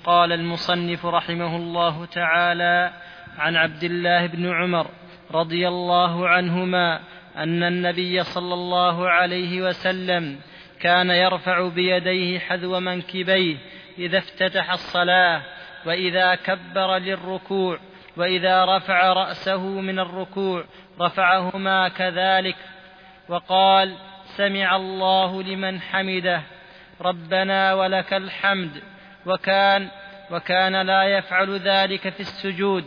قال المصنف رحمه الله تعالى: عن عبد الله بن عمر رضي الله عنهما أن النبي صلى الله عليه وسلم كان يرفع بيديه حذو منكبيه إذا افتتح الصلاة، وإذا كبر للركوع، وإذا رفع رأسه من الركوع رفعهما كذلك، وقال: سمع الله لمن حمده، ربنا ولك الحمد. وكان لا يفعل ذلك في السجود.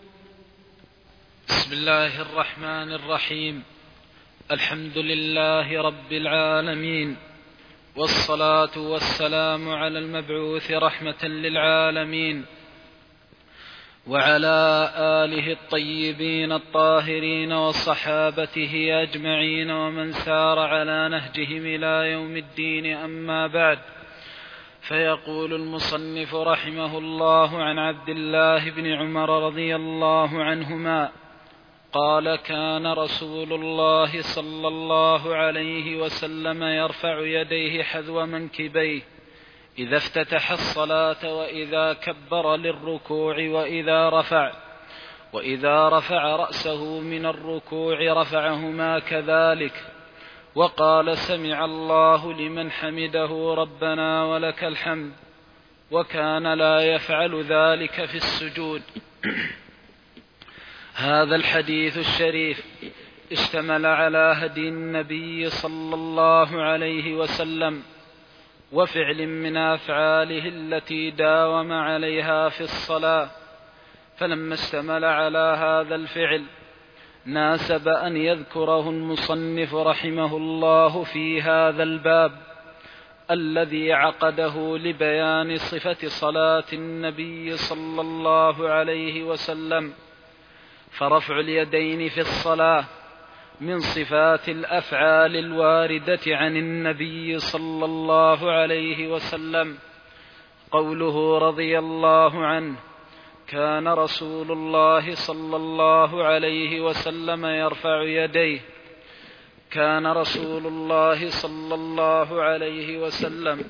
بسم الله الرحمن الرحيم. الحمد لله رب العالمين، والصلاة والسلام على المبعوث رحمة للعالمين، وعلى آله الطيبين الطاهرين وصحابته أجمعين ومن سار على نهجهم إلى يوم الدين. أما بعد، فيقول المصنف رحمه الله: عن عبد الله بن عمر رضي الله عنهما قال: كان رسول الله صلى الله عليه وسلم يرفع يديه حذو منكبيه إذا افتتح الصلاة، وإذا كبر للركوع، وإذا رفع رأسه من الركوع رفعهما كذلك، وقال: سمع الله لمن حمده، ربنا ولك الحمد. وكان لا يفعل ذلك في السجود. هذا الحديث الشريف اشتمل على هدي النبي صلى الله عليه وسلم، وفعل من أفعاله التي داوم عليها في الصلاة، فلما اشتمل على هذا الفعل ناسب أن يذكره المصنف رحمه الله في هذا الباب الذي عقده لبيان صفة صلاة النبي صلى الله عليه وسلم. فرفع اليدين في الصلاة من صفات الأفعال الواردة عن النبي صلى الله عليه وسلم. قوله رضي الله عنه: كان رسول الله صلى الله عليه وسلم يرفع يديه. كان رسول الله صلى الله عليه وسلم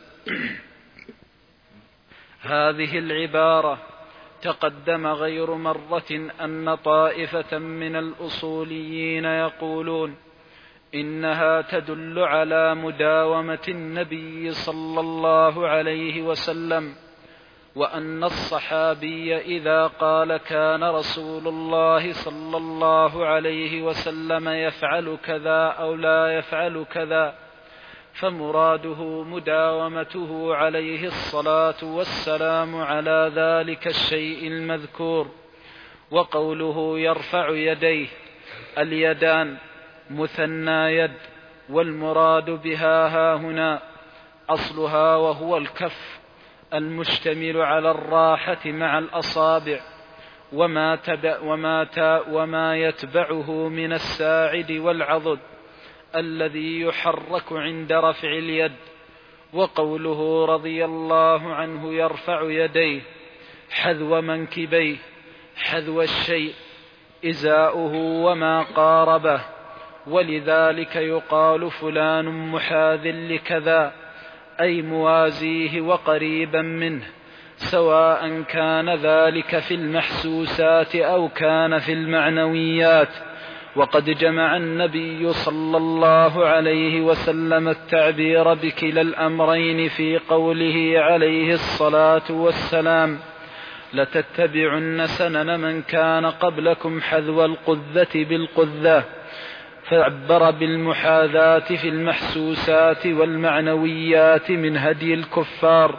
هذه العبارة تقدم غير مرة أن طائفة من الأصوليين يقولون إنها تدل على مداومة النبي صلى الله عليه وسلم، وأن الصحابي إذا قال كان رسول الله صلى الله عليه وسلم يفعل كذا أو لا يفعل كذا، فمراده مداومته عليه الصلاة والسلام على ذلك الشيء المذكور. وقوله يرفع يديه، اليدان مثنى يد، والمراد بها هاهنا أصلها وهو الكف المشتمل على الراحة مع الأصابع، وما يتبعه من الساعد والعضد الذي يحرك عند رفع اليد. وقوله رضي الله عنه يرفع يديه حذو منكبيه، حذو الشيء إزاؤه وما قاربه، ولذلك يقال فلان محاذ لكذا، أي موازيه وقريبا منه، سواء كان ذلك في المحسوسات أو كان في المعنويات. وقد جمع النبي صلى الله عليه وسلم التعبير بكلا الأمرين في قوله عليه الصلاة والسلام: لتتبعن سنن من كان قبلكم حذو القذة بالقذة، فعبر بالمحاذاة في المحسوسات والمعنويات من هدي الكفار.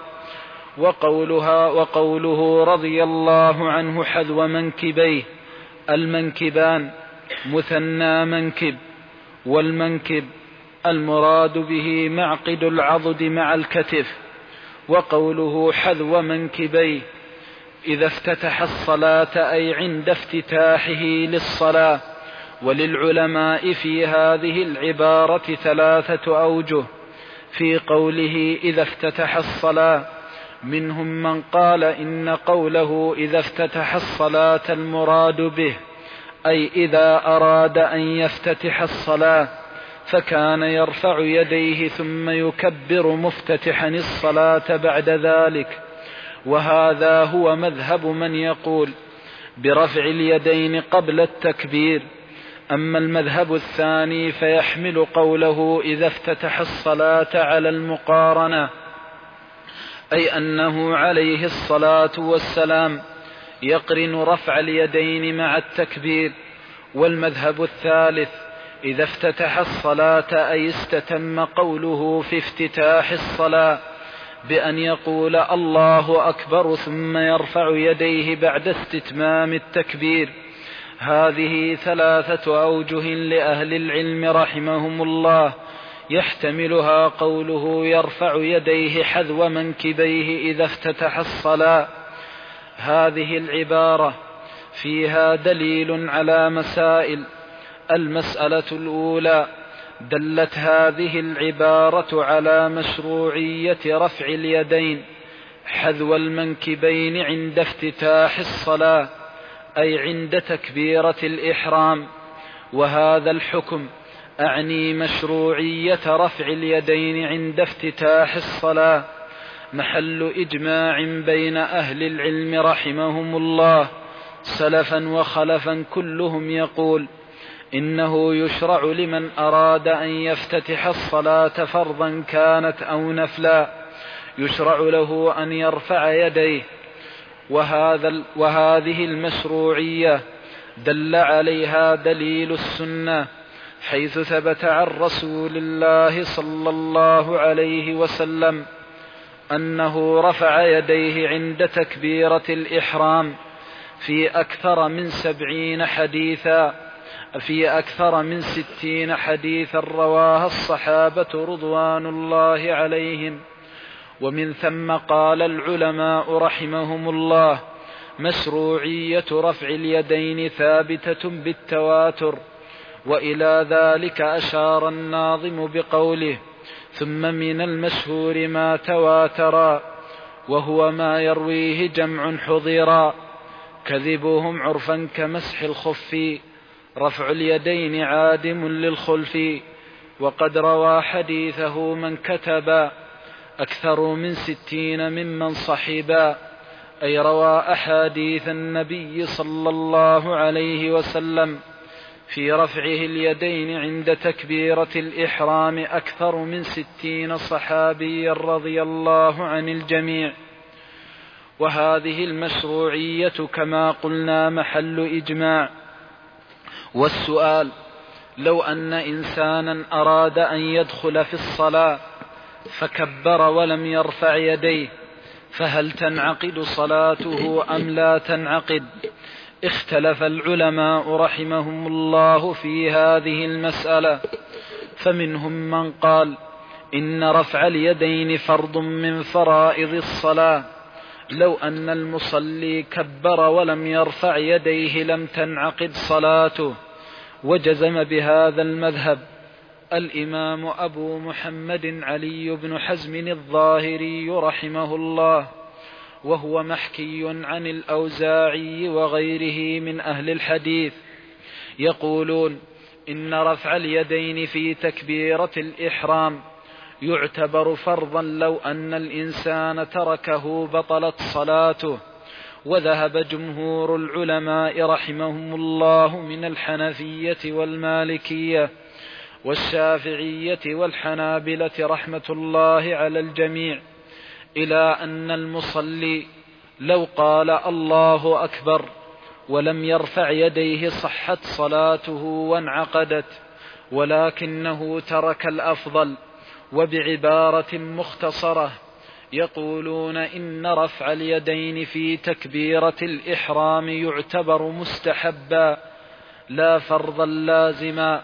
وقوله رضي الله عنه حذو منكبيه، المنكبان مثنى منكب، والمنكب المراد به معقد العضد مع الكتف. وقوله حذو منكبيه إذا افتتح الصلاة، أي عند افتتاحه للصلاة. وللعلماء في هذه العبارة 3 أوجه في قوله إذا افتتح الصلاة. منهم من قال إن قوله إذا افتتح الصلاة المراد به أي إذا أراد أن يفتتح الصلاة، فكان يرفع يديه ثم يكبر مفتتحا الصلاة بعد ذلك. وهذا هو مذهب من يقول برفع اليدين قبل التكبير. أما المذهب الثاني فيحمل قوله إذا افتتح الصلاة على المقارنة، أي أنه عليه الصلاة والسلام يقرن رفع اليدين مع التكبير. والمذهب الثالث إذا افتتح الصلاة أي استتم قوله في افتتاح الصلاة بأن يقول الله أكبر ثم يرفع يديه بعد استتمام التكبير. هذه 3 أوجه لأهل العلم رحمهم الله يحتملها قوله يرفع يديه حذو منكبيه إذا افتتح الصلاة. هذه العبارة فيها دليل على مسائل. المسألة الأولى: دلت هذه العبارة على مشروعية رفع اليدين حذو المنكبين عند افتتاح الصلاة، أي عند تكبيرة الإحرام. وهذا الحكم أعني مشروعية رفع اليدين عند افتتاح الصلاة محل إجماع بين أهل العلم رحمهم الله سلفا وخلفا، كلهم يقول إنه يشرع لمن أراد أن يفتتح الصلاة فرضا كانت أو نفلا، يشرع له أن يرفع يديه. وهذه المشروعية دل عليها دليل السنة، حيث ثبت عن رسول الله صلى الله عليه وسلم أنه رفع يديه عند تكبيرة الإحرام في أكثر من 60 حديثا رواها الصحابة رضوان الله عليهم. ومن ثم قال العلماء رحمهم الله مشروعية رفع اليدين ثابتة بالتواتر. وإلى ذلك أشار الناظم بقوله: ثم من المشهور ما تواترا، وهو ما يرويه جمع حضرا، كذبهم عرفا كمسح الخف، رفع اليدين عادم للخلف. وقد روى حديثه من كتبا أكثر من 60 ممن صحبا، أي روى أحاديث النبي صلى الله عليه وسلم في رفعه اليدين عند تكبيرة الإحرام أكثر من 60 صحابيا رضي الله عن الجميع. وهذه المشروعية كما قلنا محل إجماع. والسؤال: لو أن إنسانا أراد أن يدخل في الصلاة فكبر ولم يرفع يديه، فهل تنعقد صلاته أم لا تنعقد؟ اختلف العلماء رحمهم الله في هذه المسألة، فمنهم من قال إن رفع اليدين فرض من فرائض الصلاة، لو أن المصلي كبر ولم يرفع يديه لم تنعقد صلاته. وجزم بهذا المذهب الإمام أبو محمد علي بن حزم الظاهري رحمه الله، وهو محكي عن الأوزاعي وغيره من أهل الحديث، يقولون إن رفع اليدين في تكبيرة الإحرام يعتبر فرضا، لو أن الإنسان تركه بطلت صلاته. وذهب جمهور العلماء رحمهم الله من الحنفية والمالكية والشافعية والحنابلة رحمة الله على الجميع إلى أن المصلي لو قال الله أكبر ولم يرفع يديه صحت صلاته وانعقدت، ولكنه ترك الأفضل. وبعبارة مختصرة يقولون إن رفع اليدين في تكبيرة الإحرام يعتبر مستحبا لا فرضا لازما.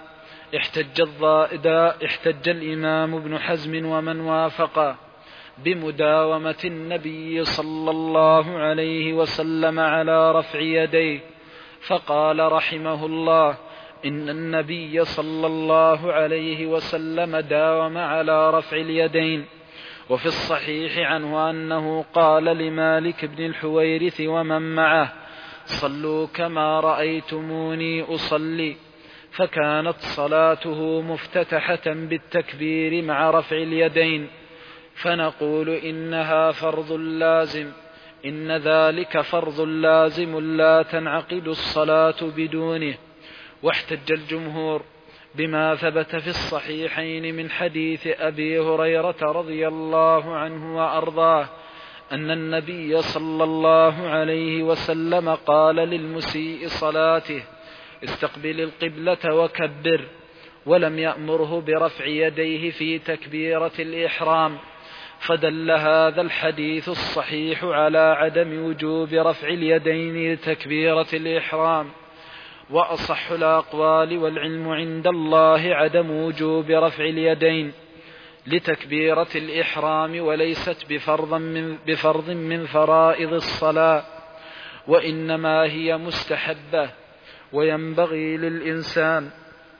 احتج الإمام ابن حزم ومن وافق بمداومة النبي صلى الله عليه وسلم على رفع يديه، فقال رحمه الله إن النبي صلى الله عليه وسلم داوم على رفع اليدين. وفي الصحيح عنه أنه قال لمالك بن الحويرث ومن معه: صلوا كما رأيتموني أصلي. فكانت صلاته مفتتحة بالتكبير مع رفع اليدين، فنقول إنها فرض لازم إن ذلك فرض لازم لا تنعقد الصلاة بدونه. واحتج الجمهور بما ثبت في الصحيحين من حديث أبي هريرة رضي الله عنه وأرضاه أن النبي صلى الله عليه وسلم قال للمسيء صلاته: استقبل القبلة وكبر، ولم يأمره برفع يديه في تكبيرة الإحرام. فدل هذا الحديث الصحيح على عدم وجوب رفع اليدين لتكبيرة الإحرام. وأصح الأقوال والعلم عند الله عدم وجوب رفع اليدين لتكبيرة الإحرام، وليست بفرض من فرائض الصلاة، وإنما هي مستحبة، وينبغي للإنسان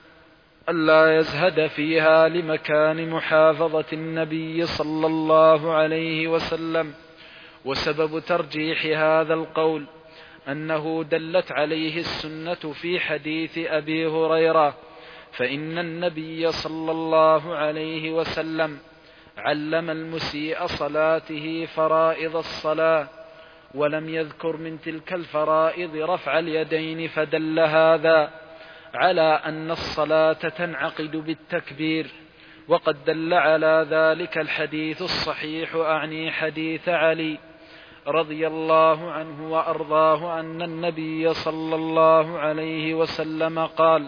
ألا يزهد فيها لمكان محافظة النبي صلى الله عليه وسلم. وسبب ترجيح هذا القول أنه دلت عليه السنة في حديث أبي هريرة، فإن النبي صلى الله عليه وسلم علم المسيء صلاته فرائض الصلاة، ولم يذكر من تلك الفرائض رفع اليدين، فدل هذا على أن الصلاة تنعقد بالتكبير. وقد دل على ذلك الحديث الصحيح، أعني حديث علي رضي الله عنه وأرضاه أن النبي صلى الله عليه وسلم قال: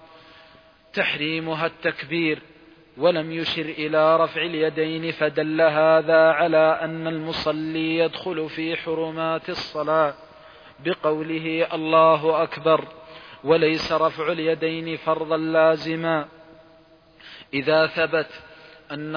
تحريمها التكبير، ولم يشر إلى رفع اليدين، فدل هذا على أن المصلي يدخل في حرمات الصلاة بقوله الله أكبر، وليس رفع اليدين فرضا لازما. إذا ثبت أن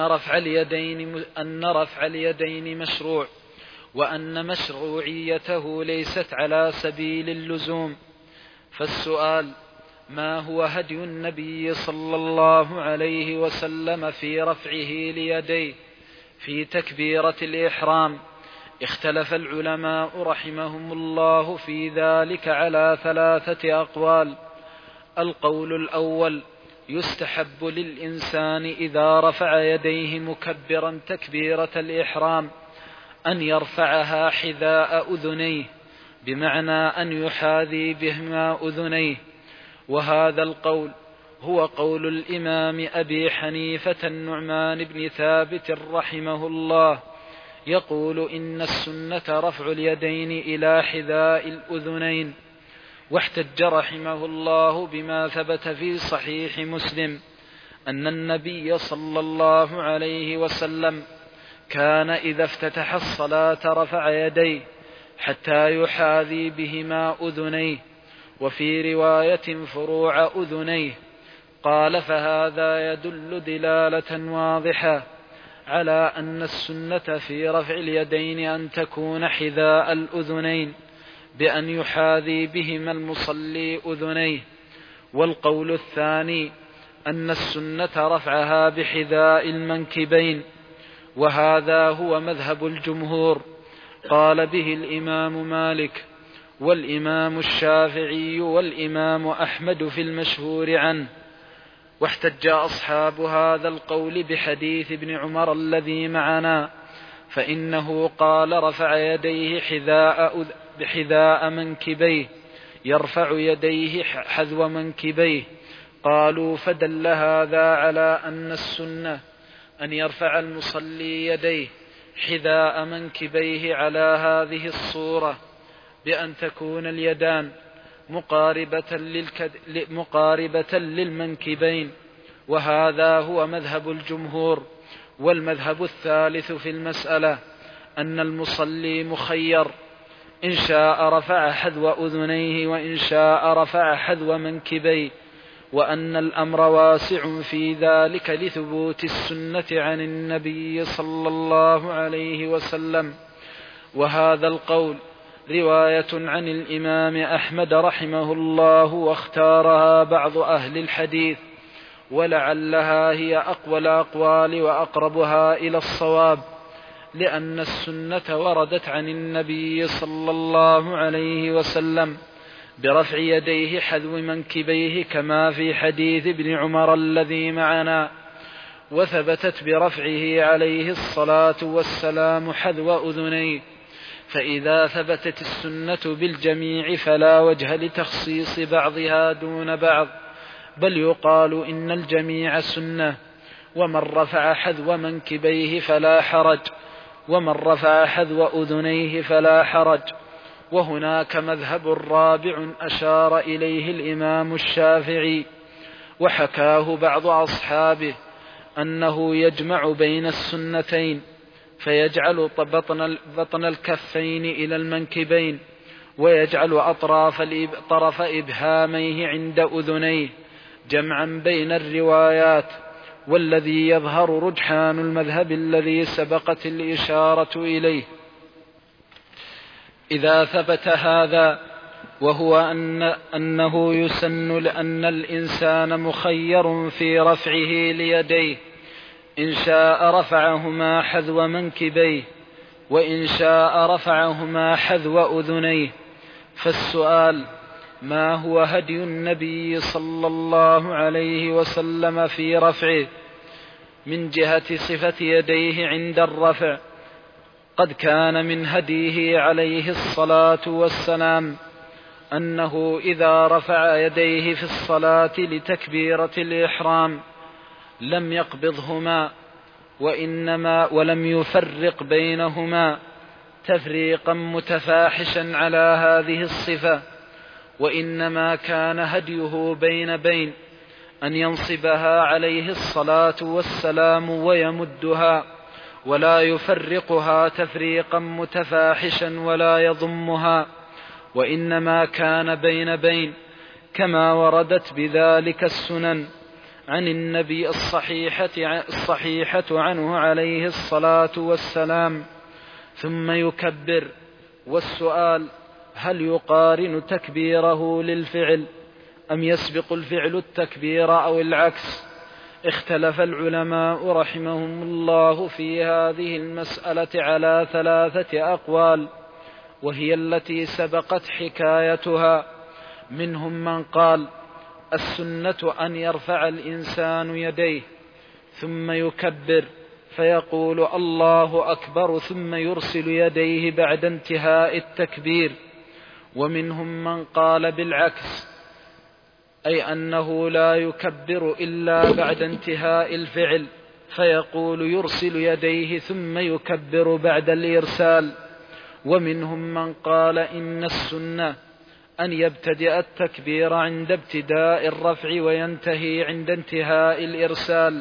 رفع اليدين مشروع، وأن مشروعيته ليست على سبيل اللزوم، فالسؤال: ما هو هدي النبي صلى الله عليه وسلم في رفعه ليديه في تكبيرة الإحرام؟ اختلف العلماء رحمهم الله في ذلك على 3 أقوال. القول الأول: يستحب للإنسان إذا رفع يديه مكبرا تكبيرة الإحرام أن يرفعها حذاء أذنيه، بمعنى أن يحاذي بهما أذنيه. وهذا القول هو قول الإمام أبي حنيفة النعمان بن ثابت رحمه الله، يقول: إن السنة رفع اليدين إلى حذاء الأذنين. واحتج رحمه الله بما ثبت في صحيح مسلم أن النبي صلى الله عليه وسلم كان إذا افتتح الصلاة رفع يديه حتى يحاذي بهما أذنيه، وفي رواية فروع أذنيه. قال: فهذا يدل دلالة واضحة على أن السنة في رفع اليدين أن تكون حذاء الأذنين، بأن يحاذي بهما المصلي أذنيه. والقول الثاني أن السنة رفعها بحذاء المنكبين، وهذا هو مذهب الجمهور، قال به الإمام مالك والإمام الشافعي والإمام أحمد في المشهور عنه. واحتج أصحاب هذا القول بحديث ابن عمر الذي معنا، فإنه قال: رفع يديه بحذاء منكبيه، يرفع يديه حذو منكبيه. قالوا: فدل هذا على أن السنة أن يرفع المصلي يديه حذاء منكبيه على هذه الصورة، بأن تكون اليدان مقاربة للمنكبين، وهذا هو مذهب الجمهور. والمذهب الثالث في المسألة أن المصلي مخير، إن شاء رفع حذو أذنيه وإن شاء رفع حذو منكبيه، وأن الأمر واسع في ذلك لثبوت السنة عن النبي صلى الله عليه وسلم. وهذا القول رواية عن الإمام أحمد رحمه الله، واختارها بعض أهل الحديث، ولعلها هي أقوى الأقوال وأقربها إلى الصواب، لأن السنة وردت عن النبي صلى الله عليه وسلم برفع يديه حذو منكبيه، كما في حديث ابن عمر الذي معنا، وثبتت برفعه عليه الصلاة والسلام حذو أذنيه، فإذا ثبتت السنة بالجميع فلا وجه لتخصيص بعضها دون بعض، بل يقال إن الجميع سنة، ومن رفع حذو منكبيه فلا حرج، ومن رفع حذو أذنيه فلا حرج. وهناك مذهب رابع أشار إليه الإمام الشافعي وحكاه بعض أصحابه، أنه يجمع بين السنتين فيجعل بطن الكفين إلى المنكبين، ويجعل طرف إبهاميه عند أذنيه، جمعا بين الروايات. والذي يظهر رجحان المذهب الذي سبقت الإشارة إليه. إذا ثبت هذا، وهو أنه يسن لأن الإنسان مخير في رفعه ليديه، إن شاء رفعهما حذو منكبيه، وإن شاء رفعهما حذو أذنيه. فالسؤال: ما هو هدي النبي صلى الله عليه وسلم في رفعه من جهة صفة يديه عند الرفع؟ قد كان من هديه عليه الصلاة والسلام أنه إذا رفع يديه في الصلاة لتكبيرة الإحرام لم يقبضهما، ولم يفرق بينهما تفريقا متفاحشا على هذه الصفة، وإنما كان هديه بين أن ينصبها عليه الصلاة والسلام ويمدها، ولا يفرقها تفريقا متفاحشا ولا يضمها، وإنما كان بين كما وردت بذلك السنن عن النبي الصحيحة عنه عليه الصلاة والسلام، ثم يكبر. والسؤال: هل يقارن تكبيره للفعل أم يسبق الفعل التكبير أو العكس؟ اختلف العلماء رحمهم الله في هذه المسألة على 3 أقوال، وهي التي سبقت حكايتها. منهم من قال: السنة أن يرفع الإنسان يديه ثم يكبر فيقول الله أكبر ثم يرسل يديه بعد انتهاء التكبير. ومنهم من قال بالعكس، أي أنه لا يكبر إلا بعد انتهاء الفعل، فيقول يرسل يديه ثم يكبر بعد الإرسال. ومنهم من قال إن السنة أن يبتدئ التكبير عند ابتداء الرفع وينتهي عند انتهاء الإرسال.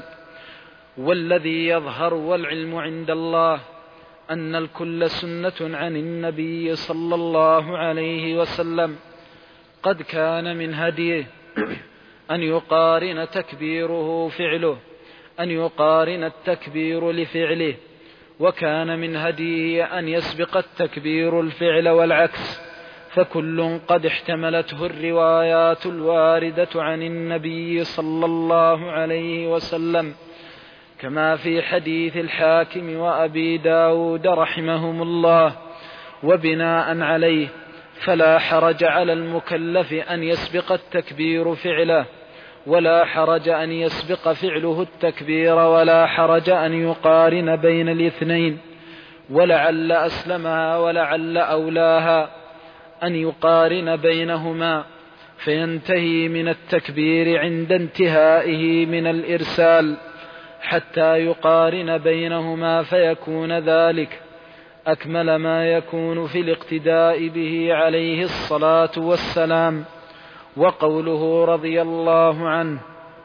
والذي يظهر والعلم عند الله أن الكل سنة عن النبي صلى الله عليه وسلم. قد كان من هديه أن يقارن تكبيره فعله، أن يقارن التكبير لفعله، وكان من هديه أن يسبق التكبير الفعل والعكس، فكل قد احتملته الروايات الواردة عن النبي صلى الله عليه وسلم، كما في حديث الحاكم وأبي داود رحمهم الله. وبناء عليه فلا حرج على المكلف أن يسبق التكبير فعله، ولا حرج أن يسبق فعله التكبير، ولا حرج أن يقارن بين الاثنين. ولعل أسلمها ولعل أولاها أن يقارن بينهما فينتهي من التكبير عند انتهائه من الإرسال حتى يقارن بينهما، فيكون ذلك أكمل ما يكون في الاقتداء به عليه الصلاة والسلام. وقوله رضي الله عنه: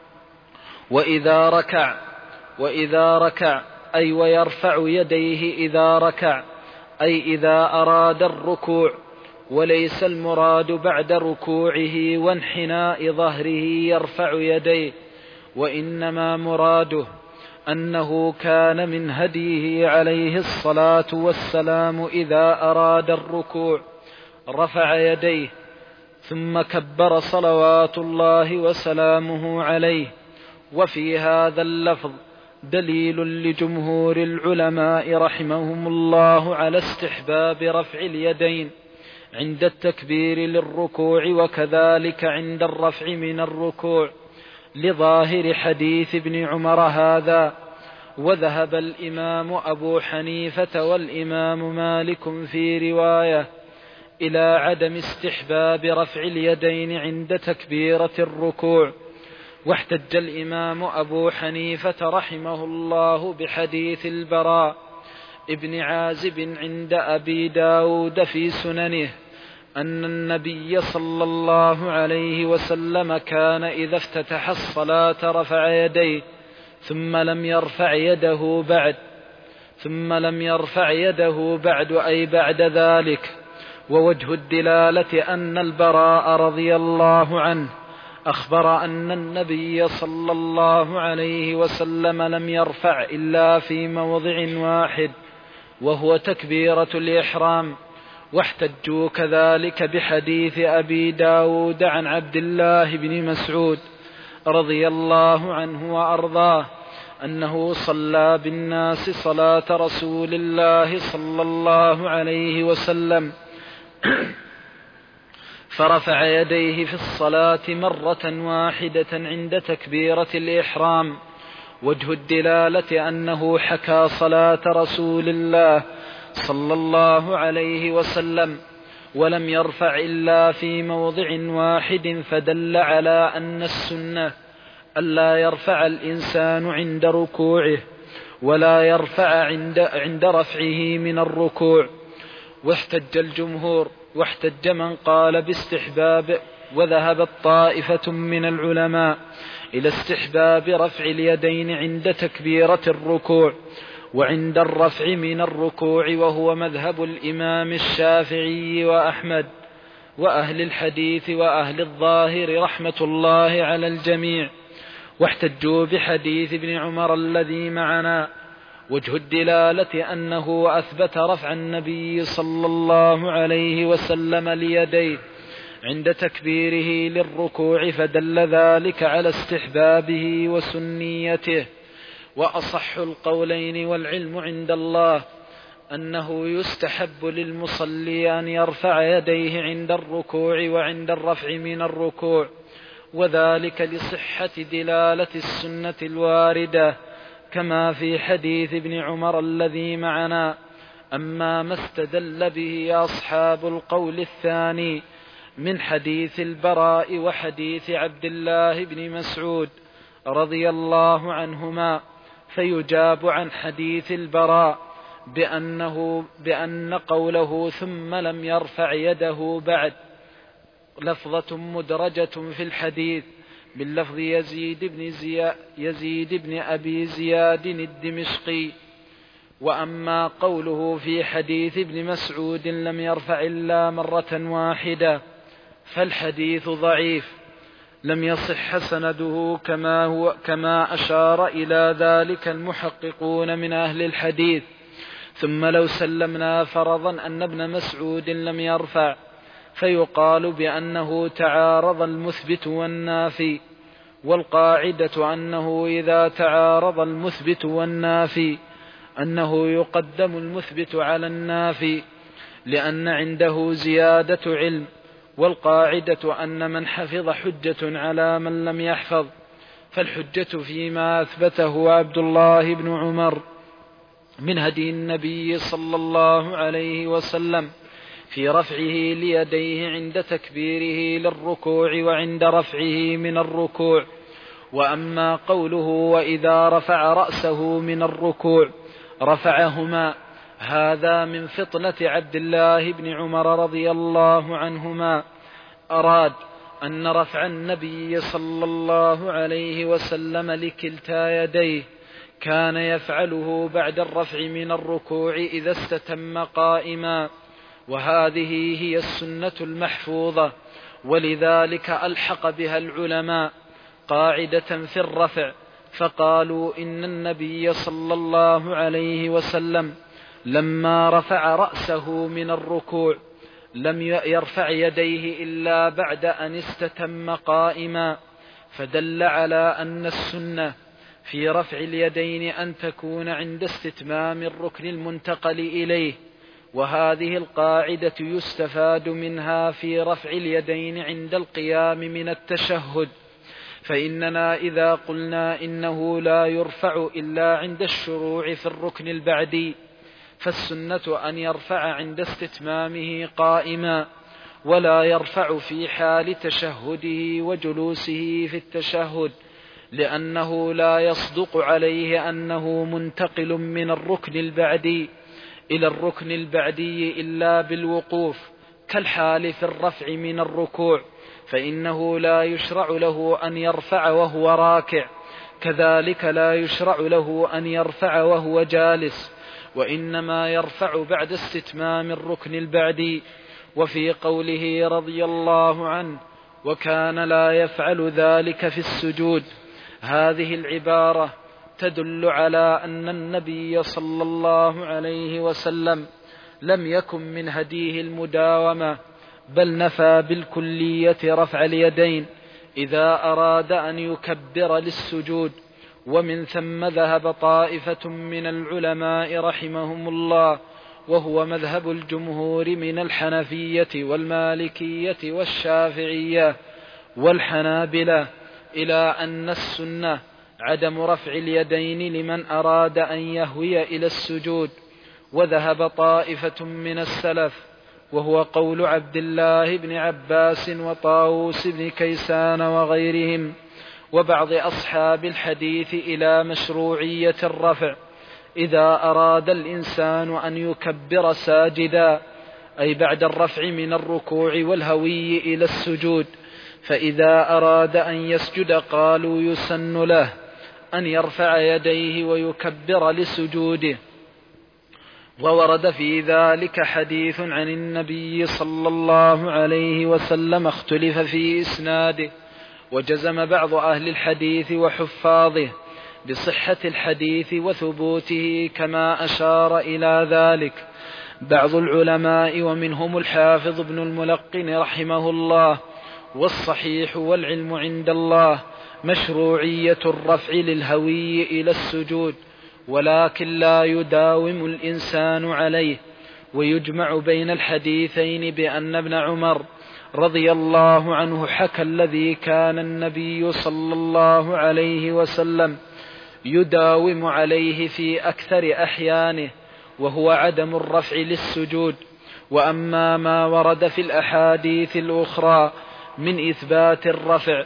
وإذا ركع أي ويرفع يديه إذا ركع، أي إذا أراد الركوع، وليس المراد بعد ركوعه وانحناء ظهره يرفع يديه، وإنما مراده أنه كان من هديه عليه الصلاة والسلام إذا أراد الركوع رفع يديه ثم كبر صلوات الله وسلامه عليه. وفي هذا اللفظ دليل لجمهور العلماء رحمهم الله على استحباب رفع اليدين عند التكبير للركوع، وكذلك عند الرفع من الركوع، لظاهر حديث ابن عمر هذا. وذهب الإمام أبو حنيفة والإمام مالك في رواية إلى عدم استحباب رفع اليدين عند تكبيرة الركوع. واحتج الإمام أبو حنيفة رحمه الله بحديث البراء ابن عازب عند أبي داود في سننه أن النبي صلى الله عليه وسلم كان إذا افتتح الصلاة رفع يديه ثم لم يرفع يده بعد أي بعد ذلك. ووجه الدلالة أن البراء رضي الله عنه أخبر أن النبي صلى الله عليه وسلم لم يرفع إلا في موضع واحد وهو تكبيرة الإحرام. واحتجوا كذلك بحديث أبي داود عن عبد الله بن مسعود رضي الله عنه وأرضاه أنه صلى بالناس صلاة رسول الله صلى الله عليه وسلم فرفع يديه في الصلاة مرة واحدة عند تكبيرة الإحرام. وجه الدلالة أنه حكى صلاة رسول الله صلى الله عليه وسلم ولم يرفع إلا في موضع واحد، فدل على أن السنة ألا يرفع الإنسان عند ركوعه ولا يرفع عند رفعه من الركوع. واحتج الجمهور واحتج من قال باستحباب، وذهبت طائفة من العلماء إلى استحباب رفع اليدين عند تكبيرة الركوع وعند الرفع من الركوع، وهو مذهب الإمام الشافعي وأحمد وأهل الحديث وأهل الظاهر رحمة الله على الجميع. واحتجوا بحديث ابن عمر الذي معنا. وجه الدلالة أنه أثبت رفع النبي صلى الله عليه وسلم ليديه عند تكبيره للركوع، فدل ذلك على استحبابه وسنيته. وأصح القولين والعلم عند الله أنه يستحب للمصلي أن يرفع يديه عند الركوع وعند الرفع من الركوع، وذلك لصحة دلالة السنة الواردة كما في حديث ابن عمر الذي معنا. أما ما استدل به أصحاب القول الثاني من حديث البراء وحديث عبد الله بن مسعود رضي الله عنهما، فيجاب عن حديث البراء بأن قوله ثم لم يرفع يده بعد لفظة مدرجة في الحديث من لفظ يزيد بن أبي زياد الدمشقي. وأما قوله في حديث ابن مسعود لم يرفع إلا مرة واحدة فالحديث ضعيف لم يصح سنده كما أشار إلى ذلك المحققون من أهل الحديث. ثم لو سلمنا فرضا أن ابن مسعود لم يرفع فيقال بأنه تعارض المثبت والنافي، والقاعدة أنه إذا تعارض المثبت والنافي أنه يقدم المثبت على النافي لأن عنده زيادة علم، والقاعدة أن من حفظ حجة على من لم يحفظ، فالحجة فيما أثبته عبد الله بن عمر من هدي النبي صلى الله عليه وسلم في رفعه ليديه عند تكبيره للركوع وعند رفعه من الركوع. وأما قوله وإذا رفع رأسه من الركوع رفعهما، هذا من فطنة عبد الله بن عمر رضي الله عنهما، أراد أن رفع النبي صلى الله عليه وسلم لكلتا يديه كان يفعله بعد الرفع من الركوع إذا استتم قائما، وهذه هي السنة المحفوظة، ولذلك ألحق بها العلماء قاعدة في الرفع، فقالوا إن النبي صلى الله عليه وسلم لما رفع رأسه من الركوع لم يرفع يديه إلا بعد أن استتم قائما، فدل على أن السنة في رفع اليدين أن تكون عند استتمام الركن المنتقل إليه. وهذه القاعدة يستفاد منها في رفع اليدين عند القيام من التشهد، فإننا إذا قلنا إنه لا يرفع إلا عند الشروع في الركن البعدي، فالسنة أن يرفع عند استتمامه قائما، ولا يرفع في حال تشهده وجلوسه في التشهد، لأنه لا يصدق عليه أنه منتقل من الركن البعدي إلى الركن البعدي إلا بالوقوف، كالحال في الرفع من الركوع، فإنه لا يشرع له أن يرفع وهو راكع، كذلك لا يشرع له أن يرفع وهو جالس، وإنما يرفع بعد استتمام الركن البعدي. وفي قوله رضي الله عنه: وكان لا يفعل ذلك في السجود، هذه العبارة تدل على أن النبي صلى الله عليه وسلم لم يكن من هديه المداومة، بل نفى بالكلية رفع اليدين إذا أراد أن يكبر للسجود. ومن ثم ذهب طائفة من العلماء رحمهم الله، وهو مذهب الجمهور من الحنفية والمالكية والشافعية والحنابلة، إلى أن السنة عدم رفع اليدين لمن أراد أن يهوي إلى السجود. وذهب طائفة من السلف، وهو قول عبد الله بن عباس وطاووس بن كيسان وغيرهم وبعض أصحاب الحديث، إلى مشروعية الرفع إذا أراد الإنسان أن يكبر ساجدا، أي بعد الرفع من الركوع والهوي إلى السجود. فإذا أراد أن يسجد قالوا يسن له أن يرفع يديه ويكبر لسجوده. وورد في ذلك حديث عن النبي صلى الله عليه وسلم اختلف في إسناده، وجزم بعض أهل الحديث وحفاظه بصحة الحديث وثبوته، كما أشار إلى ذلك بعض العلماء ومنهم الحافظ ابن الملقن رحمه الله. والصحيح والعلم عند الله مشروعية الرفع للهوي إلى السجود، ولكن لا يداوم الإنسان عليه. ويجمع بين الحديثين بأن ابن عمر رضي الله عنه حكى الذي كان النبي صلى الله عليه وسلم يداوم عليه في أكثر أحيانه، وهو عدم الرفع للسجود. وأما ما ورد في الأحاديث الأخرى من إثبات الرفع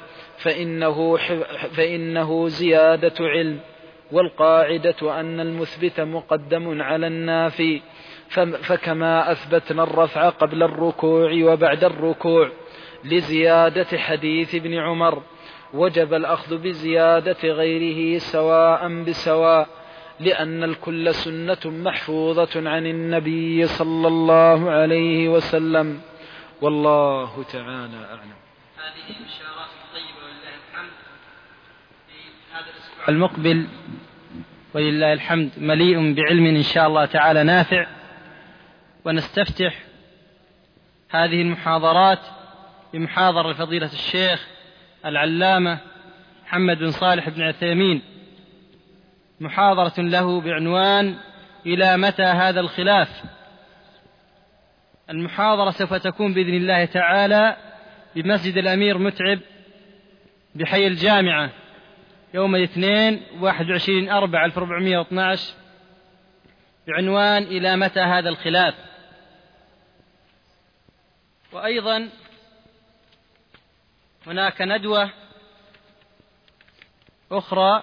فإنه زيادة علم، والقاعدة أن المثبت مقدم على النافي، فكما أثبتنا الرفع قبل الركوع وبعد الركوع لزيادة حديث ابن عمر، وجب الأخذ بزيادة غيره سواء بسواء، لأن الكل سنة محفوظة عن النبي صلى الله عليه وسلم، والله تعالى أعلم. هذه الإشارات الطيبة ولله الحمد في هذا الأسبوع المقبل، ولله الحمد مليء بعلم إن شاء الله تعالى نافع. ونستفتح هذه المحاضرات بمحاضرة لفضيلة الشيخ العلامة محمد بن صالح بن عثيمين، محاضرة له بعنوان إلى متى هذا الخلاف. المحاضرة سوف تكون بإذن الله تعالى بمسجد الأمير متعب بحي الجامعة يوم الاثنين 21/4/1412 بعنوان إلى متى هذا الخلاف. وأيضا هناك ندوة أخرى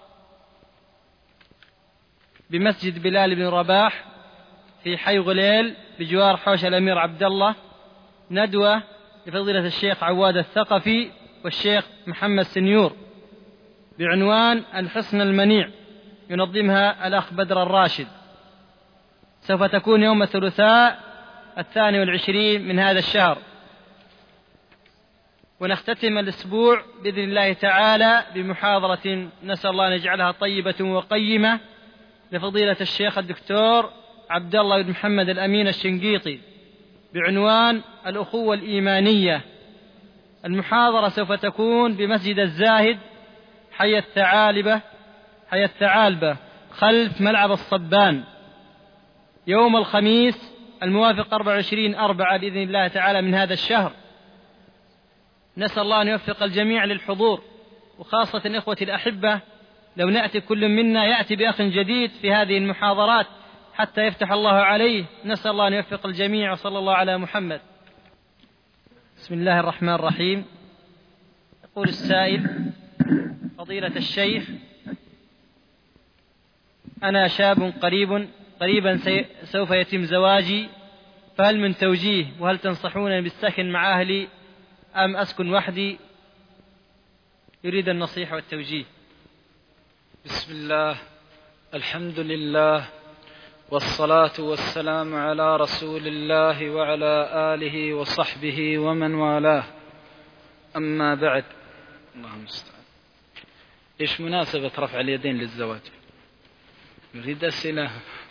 بمسجد بلال بن رباح في حي غليل بجوار حوش الأمير عبد الله، ندوة لفضيلة الشيخ عواد الثقفي والشيخ محمد سنيور بعنوان الحصن المنيع، ينظمها الأخ بدر الراشد. سوف تكون يوم الثلاثاء 22 من هذا الشهر. ونختتم الأسبوع بإذن الله تعالى بمحاضرة نسأل الله أن يجعلها طيبة وقيمة لفضيلة الشيخ الدكتور عبد الله بن محمد الأمين الشنقيطي بعنوان الأخوة الإيمانية. المحاضرة سوف تكون بمسجد الزاهد حي الثعالبة خلف ملعب الصبان يوم الخميس الموافق 24/4 بإذن الله تعالى من هذا الشهر. نسأل الله أن يوفق الجميع للحضور وخاصة إخوتي الأحبة لو نأتي كل منا يأتي بأخ جديد في هذه المحاضرات حتى يفتح الله عليه. نسأل الله أن يوفق الجميع، وصلى الله على محمد. بسم الله الرحمن الرحيم. يقول السائل: فضيلة الشيخ، أنا شاب قريبا سوف يتم زواجي، فهل من توجيه؟ وهل تنصحونني بالسكن مع أهلي أم أسكن وحدي؟ يريد النصيحة والتوجيه. بسم الله، الحمد لله، والصلاة والسلام على رسول الله وعلى آله وصحبه ومن والاه، أما بعد. اللهم المستعان. إيش مناسبة رفع اليدين للزواج؟ يريد أسئلة.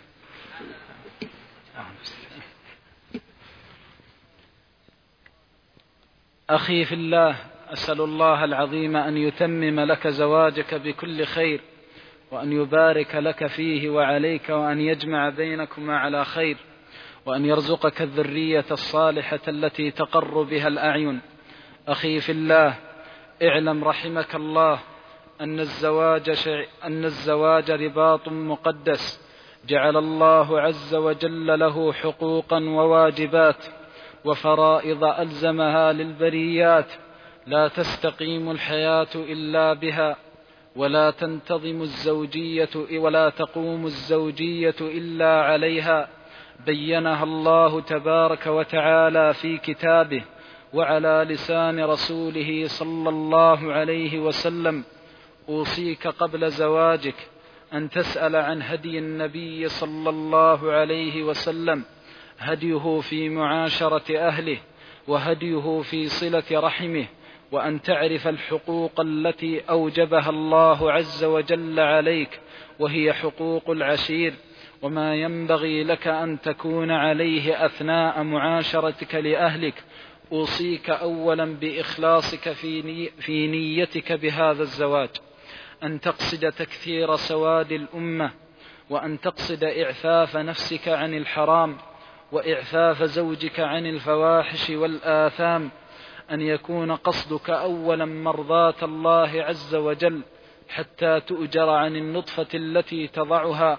أخي في الله، أسأل الله العظيم أن يتمم لك زواجك بكل خير، وأن يبارك لك فيه وعليك، وأن يجمع بينكما على خير، وأن يرزقك الذرية الصالحة التي تقر بها الأعين. أخي في الله، اعلم رحمك الله أن الزواج رباط مقدس جعل الله عز وجل له حقوقا وواجبات وفرائض ألزمها للبريات، لا تستقيم الحياة إلا بها، ولا تقوم الزوجية إلا عليها. بينها الله تبارك وتعالى في كتابه وعلى لسان رسوله صلى الله عليه وسلم. أوصيك قبل زواجك أن تسأل عن هدي النبي صلى الله عليه وسلم، هديه في معاشرة أهله، وهديه في صلة رحمه، وأن تعرف الحقوق التي أوجبها الله عز وجل عليك، وهي حقوق العشير، وما ينبغي لك أن تكون عليه أثناء معاشرتك لأهلك. أوصيك أولا بإخلاصك في نيتك بهذا الزواج، أن تقصد تكثير سواد الأمة، وأن تقصد إعفاف نفسك عن الحرام، وإعفاف زوجك عن الفواحش والآثام، أن يكون قصدك أولا مرضاة الله عز وجل حتى تؤجر عن النطفة التي تضعها،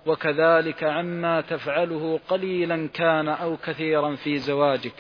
وكذلك عما تفعله قليلا كان أو كثيرا في زواجك،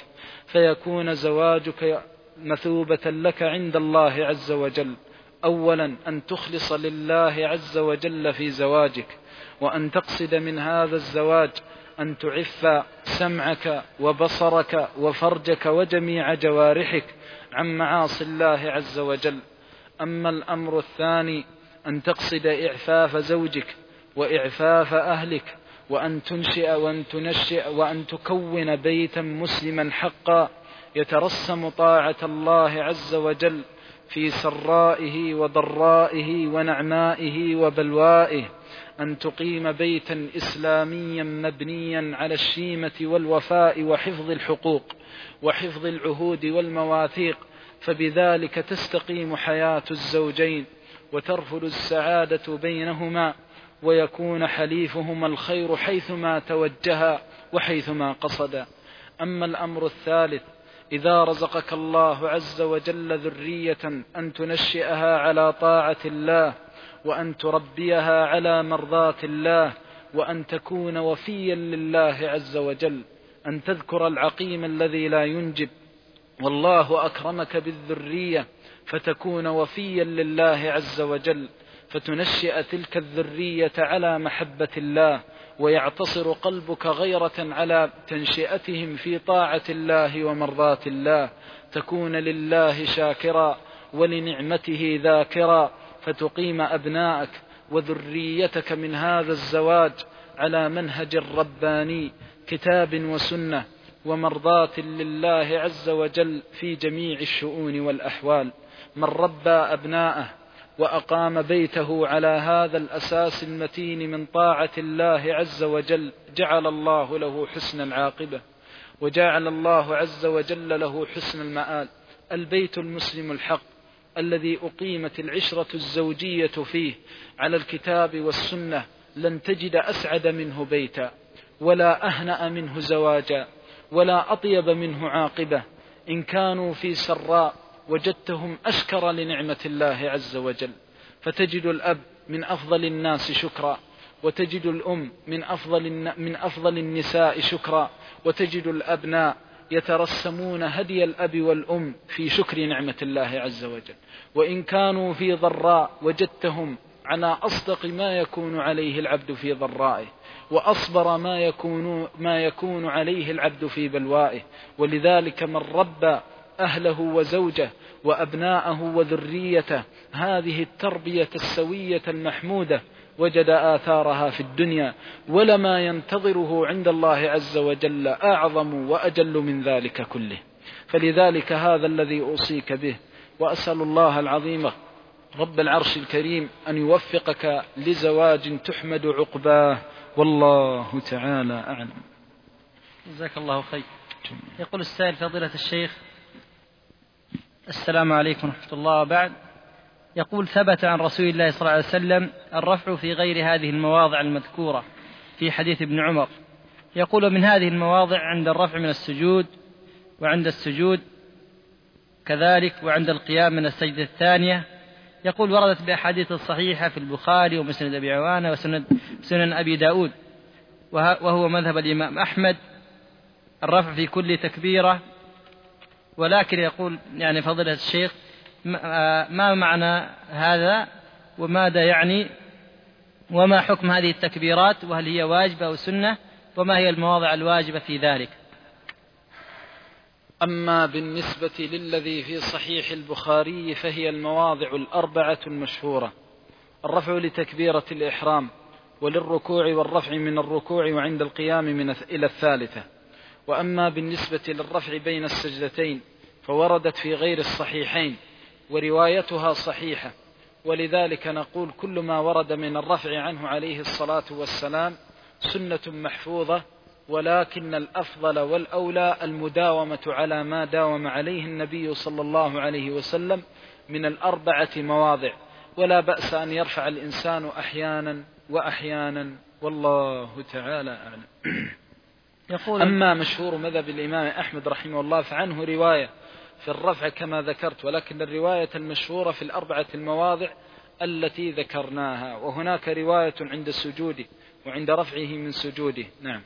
فيكون زواجك مثوبة لك عند الله عز وجل. أولا أن تخلص لله عز وجل في زواجك، وأن تقصد من هذا الزواج أن تعف سمعك وبصرك وفرجك وجميع جوارحك عن معاصي الله عز وجل. أما الأمر الثاني أن تقصد إعفاف زوجك وإعفاف أهلك، وأن تنشئ وأن تنشئ وأن تكون بيتا مسلما حقا يترسم طاعة الله عز وجل في سرائه وضرائه ونعمائه وبلوائه، أن تقيم بيتا إسلاميا مبنيا على الشيمة والوفاء وحفظ الحقوق وحفظ العهود والمواثيق، فبذلك تستقيم حياة الزوجين وترفل السعادة بينهما، ويكون حليفهما الخير حيثما توجها وحيثما قصدا. أما الأمر الثالث، إذا رزقك الله عز وجل ذرية أن تنشئها على طاعة الله، وأن تربيها على مرضاة الله، وأن تكون وفيا لله عز وجل، أن تذكر العقيم الذي لا ينجب، والله أكرمك بالذرية، فتكون وفيا لله عز وجل، فتنشئ تلك الذرية على محبة الله، ويعتصر قلبك غيرة على تنشئتهم في طاعة الله ومرضاة الله، تكون لله شاكرا ولنعمته ذاكرا، فتقيم أبناءك وذريتك من هذا الزواج على منهج رباني، كتاب وسنة، ومرضاة لله عز وجل في جميع الشؤون والأحوال. من ربى أبناءه وأقام بيته على هذا الأساس المتين من طاعة الله عز وجل جعل الله له حسن العاقبة، وجعل الله عز وجل له حسن المآل. البيت المسلم الحق الذي أقيمت العشرة الزوجية فيه على الكتاب والسنة لن تجد أسعد منه بيتا، ولا أهنأ منه زواجا، ولا أطيب منه عاقبة. إن كانوا في سراء وجدتهم أشكر لنعمة الله عز وجل، فتجد الأب من أفضل الناس شكرا، وتجد الأم من أفضل النساء شكرا، وتجد الأبناء يترسمون هدي الأب والأم في شكر نعمة الله عز وجل. وإن كانوا في ضراء وجدتهم على أصدق ما يكون عليه العبد في ضرائه، وأصبر ما يكون عليه العبد في بلوائه. ولذلك من ربى أهله وزوجه وأبناءه وذريته هذه التربية السوية المحمودة وجد آثارها في الدنيا، ولما ينتظره عند الله عز وجل أعظم وأجل من ذلك كله. فلذلك هذا الذي أوصيك به، وأسأل الله العظيم رب العرش الكريم أن يوفقك لزواج تحمد عقباه، والله تعالى أعلم. جزاك الله خير. يقول السائل: فضيلة الشيخ، السلام عليكم ورحمة الله وبعد. يقول: ثبت عن رسول الله صلى الله عليه وسلم الرفع في غير هذه المواضع المذكورة في حديث ابن عمر. يقول: من هذه المواضع عند الرفع من السجود، وعند السجود كذلك، وعند القيام من السجدة الثانية. يقول: وردت بأحاديث صحيحة في البخاري ومسند أبي عوانة وسنن أبي داود، وهو مذهب الإمام أحمد، الرفع في كل تكبيرة. ولكن يقول يعني فضيلة الشيخ: ما معنى هذا، وماذا يعني، وما حكم هذه التكبيرات، وهل هي واجبة أو سنة، وما هي المواضع الواجبة في ذلك؟ أما بالنسبة للذي في صحيح البخاري فهي المواضع الأربعة المشهورة: الرفع لتكبيرة الإحرام، وللركوع والرفع من الركوع، وعند القيام إلى الثالثة. وأما بالنسبة للرفع بين السجدتين فوردت في غير الصحيحين وروايتها صحيحة، ولذلك نقول كل ما ورد من الرفع عنه عليه الصلاة والسلام سنة محفوظة، ولكن الأفضل والأولى المداومة على ما داوم عليه النبي صلى الله عليه وسلم من الأربعة مواضع، ولا بأس أن يرفع الإنسان أحيانا وأحيانا، والله تعالى أعلم. أما مشهور مذهب الإمام أحمد رحمه الله فعنه رواية في الرفع كما ذكرت، ولكن الرواية المشهورة في الأربعة المواضع التي ذكرناها، وهناك رواية عند السجود وعند رفعه من سجوده. نعم.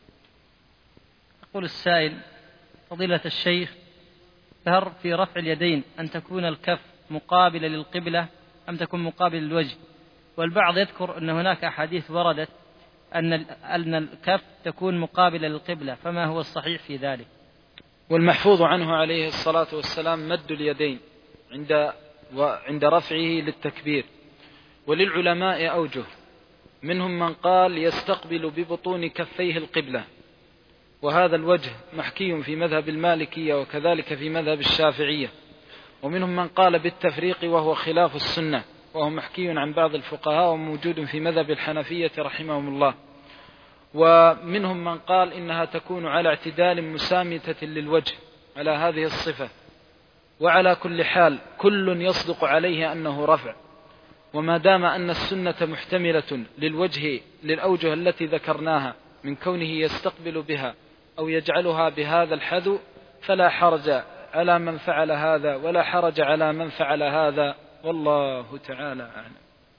يقول السائل: فضيلة الشيخ، هل في رفع اليدين أن تكون الكف مقابلة للقبلة أم تكون مقابلة للوجه؟ والبعض يذكر أن هناك أحاديث وردت أن الكف تكون مقابلة للقبلة، فما هو الصحيح في ذلك؟ والمحفوظ عنه عليه الصلاة والسلام مد اليدين عند رفعه للتكبير. وللعلماء أوجه، منهم من قال يستقبل ببطون كفيه القبلة، وهذا الوجه محكي في مذهب المالكية وكذلك في مذهب الشافعية. ومنهم من قال بالتفريق وهو خلاف السنة، وهو محكي عن بعض الفقهاء وموجود في مذهب الحنفية رحمهم الله. ومنهم من قال إنها تكون على اعتدال مسامتة للوجه على هذه الصفة. وعلى كل حال كل يصدق عليه أنه رفع، وما دام أن السنة محتملة للأوجه التي ذكرناها من كونه يستقبل بها أو يجعلها بهذا الحذو، فلا حرج على من فعل هذا ولا حرج على من فعل هذا، والله تعالى أعلم.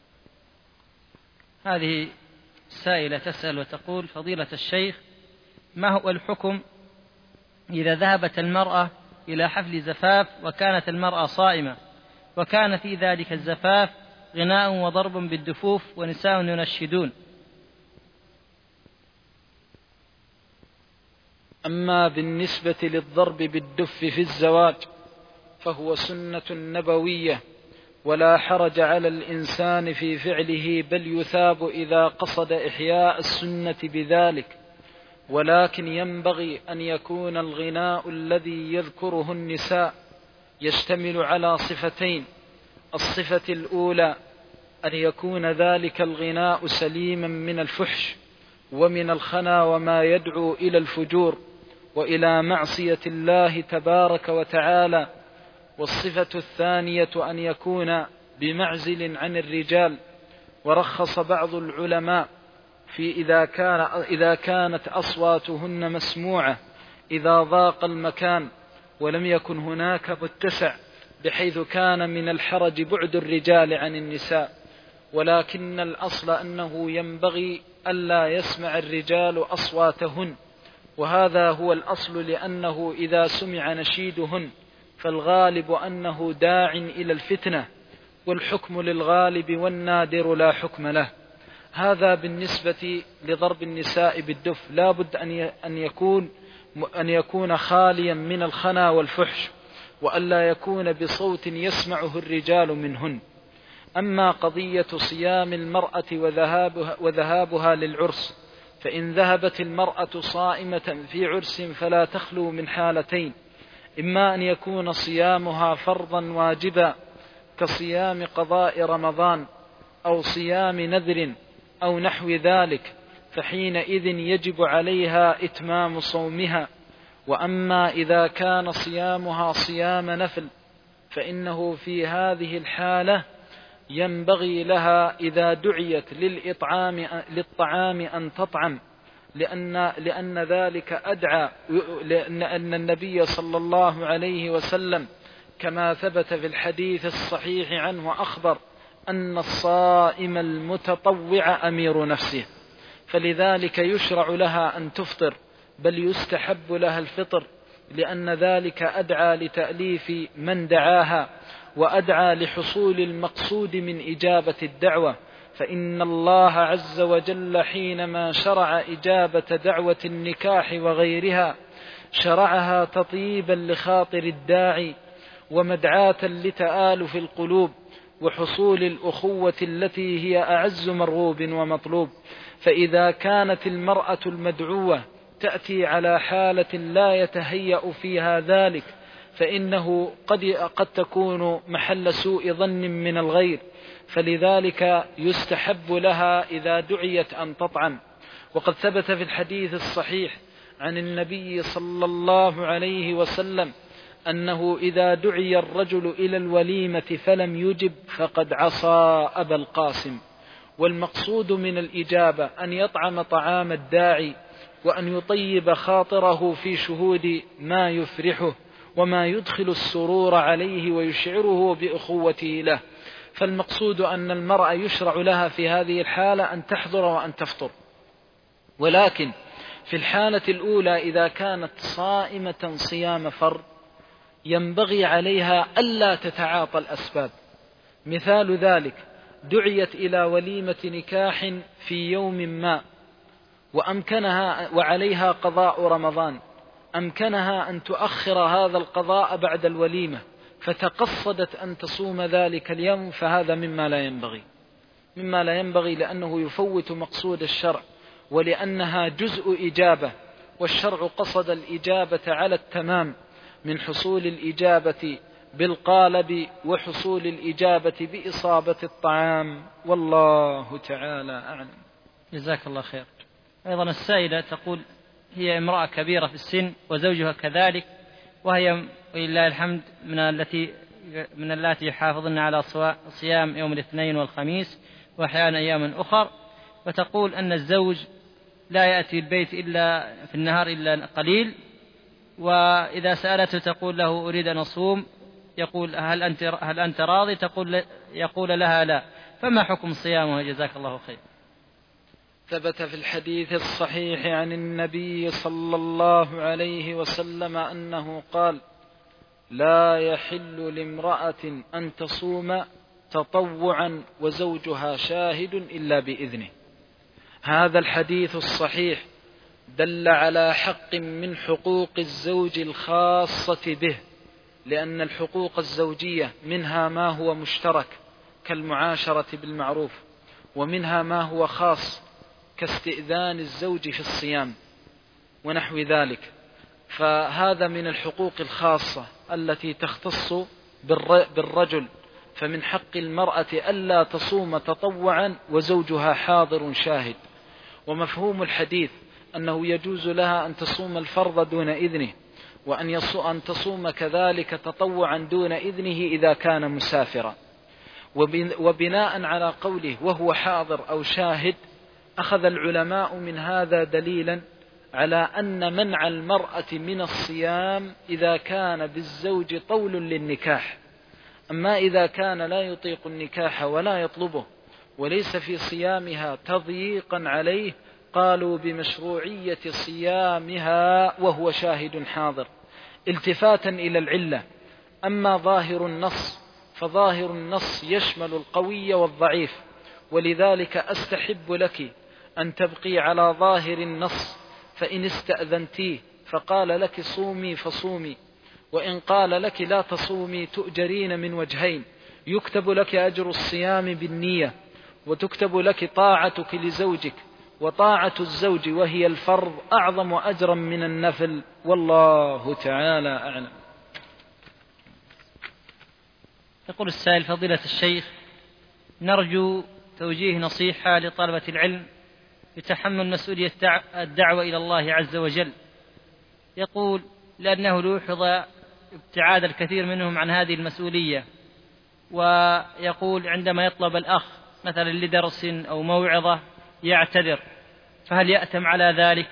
هذه سائلة تسأل وتقول: فضيلة الشيخ، ما هو الحكم إذا ذهبت المرأة إلى حفل زفاف وكانت المرأة صائمة، وكان في ذلك الزفاف غناء وضرب بالدفوف ونساء ينشدون؟ أما بالنسبة للضرب بالدف في الزواج فهو سنة نبوية، ولا حرج على الإنسان في فعله، بل يثاب إذا قصد إحياء السنة بذلك. ولكن ينبغي أن يكون الغناء الذي يذكره النساء يشتمل على صفتين: الصفة الأولى أن يكون ذلك الغناء سليما من الفحش ومن الخنا وما يدعو إلى الفجور وإلى معصية الله تبارك وتعالى. والصفة الثانية أن يكون بمعزل عن الرجال. ورخص بعض العلماء في إذا كانت أصواتهن مسموعة إذا ضاق المكان ولم يكن هناك متسع بحيث كان من الحرج بعد الرجال عن النساء، ولكن الأصل أنه ينبغي ألا يسمع الرجال أصواتهن، وهذا هو الأصل، لأنه إذا سمع نشيدهن فالغالب أنه داع إلى الفتنة، والحكم للغالب والنادر لا حكم له. هذا بالنسبة لضرب النساء بالدف، لا بد أن يكون خاليا من الخنا والفحش، وألا يكون بصوت يسمعه الرجال منهن. أما قضية صيام المرأة وذهابها للعرس، فإن ذهبت المرأة صائمة في عرس فلا تخلو من حالتين: إما أن يكون صيامها فرضا واجبا كصيام قضاء رمضان أو صيام نذر أو نحو ذلك، فحينئذ يجب عليها إتمام صومها. وأما إذا كان صيامها صيام نفل فإنه في هذه الحالة ينبغي لها إذا دعيت للطعام أن تطعم، لأن ذلك أدعى، لأن النبي صلى الله عليه وسلم كما ثبت في الحديث الصحيح عنه أخبر أن الصائم المتطوع أمير نفسه، فلذلك يشرع لها أن تفطر، بل يستحب لها الفطر، لأن ذلك أدعى لتأليف من دعاها، وأدعى لحصول المقصود من إجابة الدعوة. فإن الله عز وجل حينما شرع إجابة دعوة النكاح وغيرها شرعها تطيبا لخاطر الداعي، ومدعاة لتآلف القلوب، وحصول الأخوة التي هي أعز مرغوب ومطلوب. فإذا كانت المرأة المدعوة تأتي على حالة لا يتهيأ فيها ذلك، فإنه قد تكون محل سوء ظن من الغير، فلذلك يستحب لها إذا دعيت أن تطعم. وقد ثبت في الحديث الصحيح عن النبي صلى الله عليه وسلم أنه إذا دعي الرجل إلى الوليمة فلم يجب فقد عصى أبا القاسم. والمقصود من الإجابة أن يطعم طعام الداعي، وأن يطيب خاطره في شهود ما يفرحه وما يدخل السرور عليه ويشعره بأخوته له. فالمقصود أن المرأة يشرع لها في هذه الحالة أن تحضر وأن تفطر، ولكن في الحالة الأولى إذا كانت صائمة صيام فرض ينبغي عليها ألا تتعاطى الأسباب. مثال ذلك: دعيت إلى وليمة نكاح في يوم ما وعليها قضاء رمضان، أمكنها أن تؤخر هذا القضاء بعد الوليمة، فتقصدت أن تصوم ذلك اليوم، فهذا مما لا ينبغي لأنه يفوت مقصود الشرع، ولأنها جزء إجابة، والشرع قصد الإجابة على التمام، من حصول الإجابة بالقالب وحصول الإجابة بإصابة الطعام، والله تعالى أعلم. جزاك الله خير. أيضا السائلة تقول: هي امرأة كبيرة في السن وزوجها كذلك، وهي ولله الحمد من اللاتي يحافظن على صيام يوم الاثنين والخميس وأحيانا أيام أخر، وتقول أن الزوج لا يأتي البيت إلا في النهار إلا قليل، وإذا سألته تقول له: أريد أن أصوم، يقول: هل أنت راضي؟ يقول لها: لا. فما حكم صيامها؟ جزاك الله خير. ثبت في الحديث الصحيح عن النبي صلى الله عليه وسلم أنه قال: لا يحل لامرأة أن تصوم تطوعا وزوجها شاهد إلا بإذنه. هذا الحديث الصحيح دل على حق من حقوق الزوج الخاصة به، لأن الحقوق الزوجية منها ما هو مشترك كالمعاشرة بالمعروف، ومنها ما هو خاص كاستئذان الزوج في الصيام ونحو ذلك. فهذا من الحقوق الخاصة التي تختص بالرجل، فمن حق المرأة ألا تصوم تطوعا وزوجها حاضر شاهد. ومفهوم الحديث أنه يجوز لها أن تصوم الفرض دون إذنه، وأن تصوم كذلك تطوعا دون إذنه إذا كان مسافرا. وبناء على قوله وهو حاضر أو شاهد، أخذ العلماء من هذا دليلا على أن منع المرأة من الصيام إذا كان بالزوج طول للنكاح، أما إذا كان لا يطيق النكاح ولا يطلبه وليس في صيامها تضييقا عليه قالوا بمشروعية صيامها وهو شاهد حاضر التفاتا إلى العلة. أما ظاهر النص فظاهر النص يشمل القوي والضعيف، ولذلك أستحب لك أن تبقي على ظاهر النص، فإن استأذنتيه فقال لك صومي فصومي، وإن قال لك لا تصومي تؤجرين من وجهين: يكتب لك أجر الصيام بالنية، وتكتب لك طاعتك لزوجك، وطاعة الزوج وهي الفرض أعظم أجرا من النفل، والله تعالى أعلم. يقول السائل: فضيلة الشيخ، نرجو توجيه نصيحة لطلبة العلم بتحمل مسؤولية الدعوة إلى الله عز وجل. يقول: لأنه لوحظ ابتعاد الكثير منهم عن هذه المسؤولية، ويقول عندما يطلب الأخ مثلا لدرس أو موعظة يعتذر، فهل يأتم على ذلك؟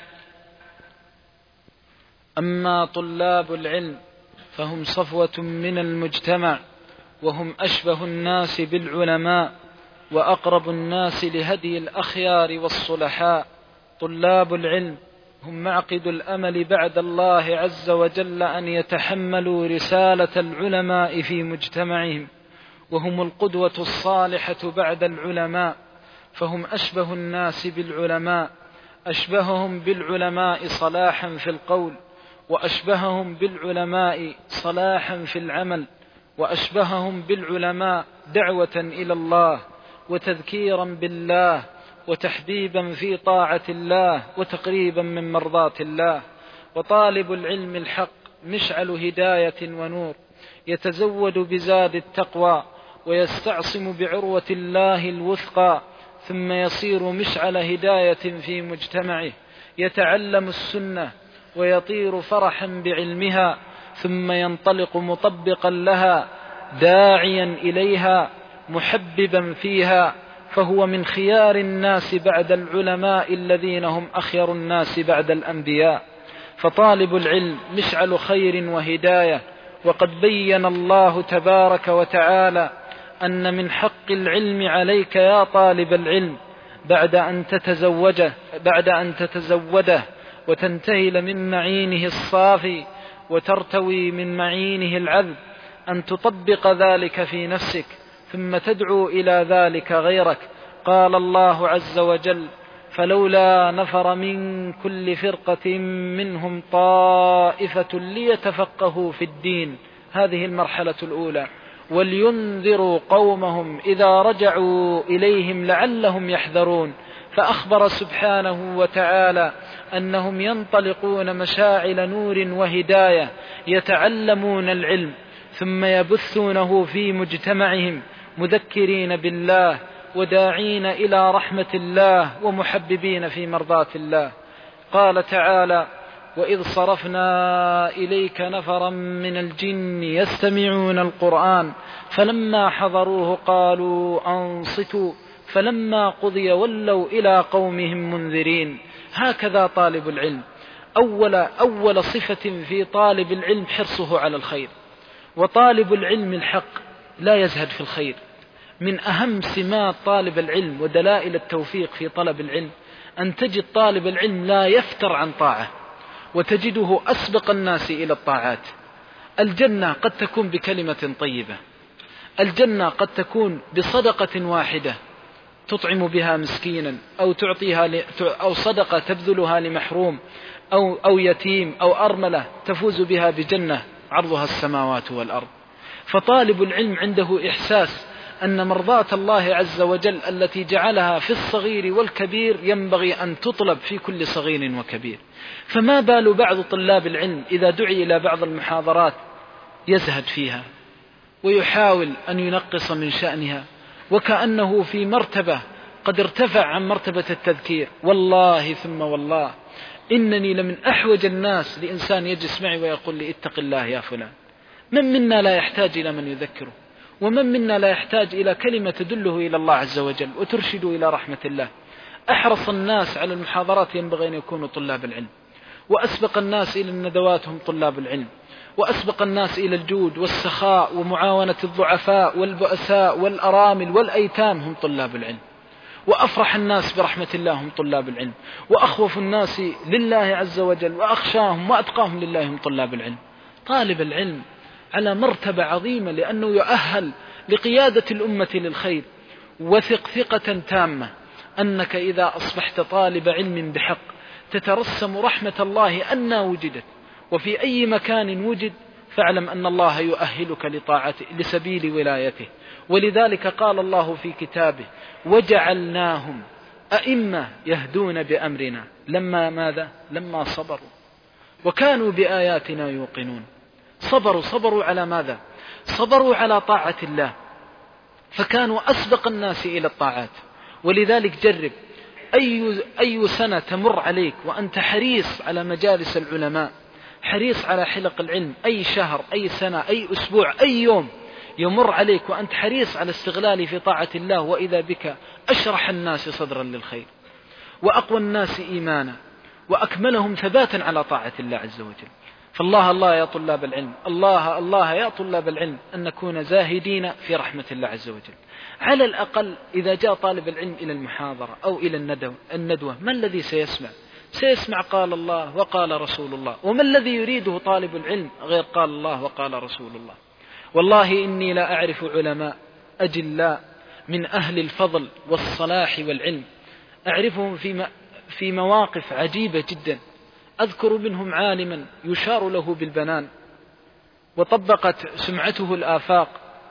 أما طلاب العلم فهم صفوة من المجتمع، وهم أشبه الناس بالعلماء وأقرب الناس لهدي الأخيار والصلحاء. طلاب العلم هم معقد الأمل بعد الله عز وجل أن يتحملوا رسالة العلماء في مجتمعهم، وهم القدوة الصالحة بعد العلماء، فهم أشبه الناس بالعلماء، أشبههم بالعلماء صلاحا في القول، وأشبههم بالعلماء صلاحا في العمل، وأشبههم بالعلماء دعوة إلى الله وتذكيرا بالله وتحبيبا في طاعة الله وتقريبا من مرضاة الله. وطالب العلم الحق مشعل هداية ونور، يتزود بزاد التقوى ويستعصم بعروة الله الوثقى، ثم يصير مشعل هداية في مجتمعه، يتعلم السنة ويطير فرحا بعلمها، ثم ينطلق مطبقا لها داعيا إليها محببا فيها، فهو من خيار الناس بعد العلماء الذين هم أخير الناس بعد الأنبياء. فطالب العلم مشعل خير وهداية، وقد بين الله تبارك وتعالى أن من حق العلم عليك يا طالب العلم بعد أن تتزوده وتنتهل من معينه الصافي وترتوي من معينه العذب، أن تطبق ذلك في نفسك ثم تدعو إلى ذلك غيرك. قال الله عز وجل: فلولا نفر من كل فرقة منهم طائفة ليتفقهوا في الدين، هذه المرحلة الأولى، ولينذروا قومهم إذا رجعوا إليهم لعلهم يحذرون. فأخبر سبحانه وتعالى أنهم ينطلقون مشاعل نور وهداية، يتعلمون العلم ثم يبثونه في مجتمعهم، مذكرين بالله وداعين إلى رحمة الله ومحببين في مرضاة الله. قال تعالى: وإذ صرفنا إليك نفرا من الجن يستمعون القرآن فلما حضروه قالوا أنصتوا فلما قضي ولوا إلى قومهم منذرين. هكذا طالب العلم أول صفة في طالب العلم حرصه على الخير. وطالب العلم الحق لا يزهد في الخير. من أهم سمات طالب العلم ودلائل التوفيق في طلب العلم أن تجد طالب العلم لا يفتر عن طاعة، وتجده أسبق الناس إلى الطاعات. الجنة قد تكون بكلمة طيبة، الجنة قد تكون بصدقة واحدة تطعم بها مسكينا، أو تعطيها أو صدقة تبذلها لمحروم أو يتيم أو أرملة تفوز بها بجنة عرضها السماوات والأرض. فطالب العلم عنده إحساس أن مرضاة الله عز وجل التي جعلها في الصغير والكبير ينبغي أن تطلب في كل صغير وكبير. فما بال بعض طلاب العلم إذا دعي إلى بعض المحاضرات يزهد فيها ويحاول أن ينقص من شأنها، وكأنه في مرتبة قد ارتفع عن مرتبة التذكير. والله ثم والله إنني لمن أحوج الناس لإنسان يجلس معي ويقول لي: اتق الله يا فلان. من منا لا يحتاج إلى من يذكره؟ ومن منا لا يحتاج إلى كلمة تدله إلى الله عز وجل وترشد إلى رحمة الله؟ أحرص الناس على المحاضرات ينبغي أن يكونوا طلاب العلم، وأسبق الناس إلى الندوات هم طلاب العلم، وأسبق الناس إلى الجود والسخاء ومعاونة الضعفاء والبؤساء والأرامل والأيتام هم طلاب العلم، وأفرح الناس برحمة الله هم طلاب العلم، وأخوف الناس لله عز وجل وأخشاهم وأتقاهم لله هم طلاب العلم. طالب العلم على مرتبة عظيمة لأنه يؤهل لقيادة الأمة للخير. وثق ثقة تامة أنك إذا أصبحت طالب علم بحق تترسم رحمة الله أن وجدت، وفي أي مكان وجد فاعلم أن الله يؤهلك لطاعته لسبيل ولايته. ولذلك قال الله في كتابه: وجعلناهم أئمة يهدون بأمرنا لما ماذا؟ لما صبروا وكانوا بآياتنا يوقنون. صبروا على ماذا؟ صبروا على طاعة الله، فكانوا أسبق الناس إلى الطاعات. ولذلك جرب أي سنة تمر عليك وأنت حريص على مجالس العلماء، حريص على حلق العلم، أي شهر، أي سنة، أي أسبوع، أي يوم يمر عليك وأنت حريص على استغلال في طاعة الله، وإذا بك أشرح الناس صدرا للخير، وأقوى الناس إيمانا، وأكملهم ثباتا على طاعة الله عز وجل. فالله يا طلاب العلم، الله يا طلاب العلم أن نكون زاهدين في رحمة الله عز وجل. على الأقل إذا جاء طالب العلم إلى المحاضرة أو إلى الندوة، ما الذي سيسمع؟ سيسمع قال الله وقال رسول الله. وما الذي يريده طالب العلم غير قال الله وقال رسول الله؟ والله إني لا أعرف علماء أجلاء من أهل الفضل والصلاح والعلم، أعرفهم في مواقف عجيبة جدا. أذكر منهم عالما يشار له بالبنان وطبقت سمعته الآفاق،